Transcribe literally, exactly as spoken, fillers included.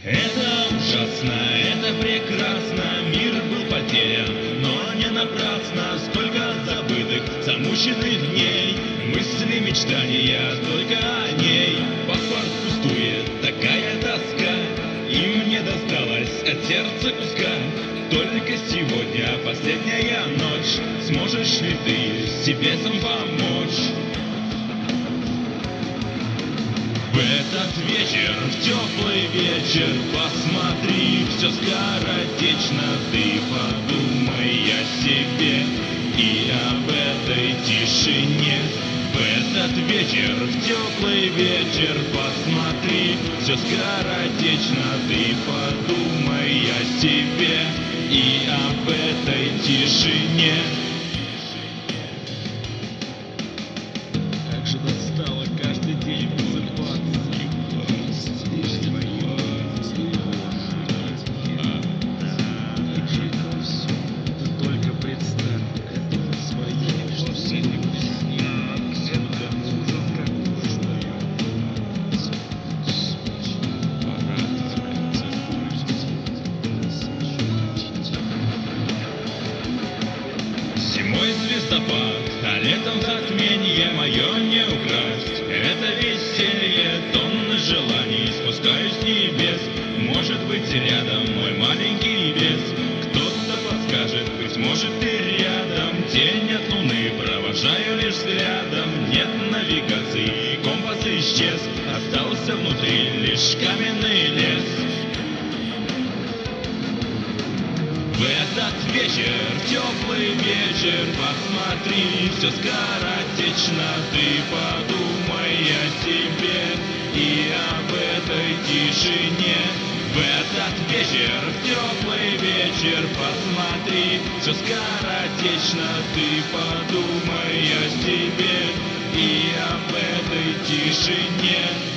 Это ужасно, это прекрасно, мир был потерян, но не напрасно. Сколько забытых, замученных дней, мысли, мечтания только о ней. Паспорт пустует, такая тоска, и мне досталось от сердца куска. Только сегодня последняя ночь, сможешь ли ты себе сам помочь? В этот вечер, в теплый вечер, посмотри, все скоротечно, ты подумай о себе и об этой тишине. В этот вечер, в теплый вечер, посмотри, все скоротечно, ты подумай о себе и об этой тишине. Как же достало каждый день высыпаться. Ты только представь, это своей жизни. Это ужас, как устаю. Зимой звездопад, а летом затмение мое не украсть. Это веселье, тонны желаний, спускаюсь с небес. Может быть, рядом мой маленький лес. Кто-то подскажет, быть может, ты рядом. Тень от луны провожаю лишь взглядом. Нет навигации, компас исчез. Остался внутри лишь каменный лес. В этот вечер, теплый вечер, посмотри, все скоротечно, ты подумай о себе и об этой тишине. В этот вечер, теплый вечер, посмотри, все скоротечно, ты подумай о себе и об этой тишине.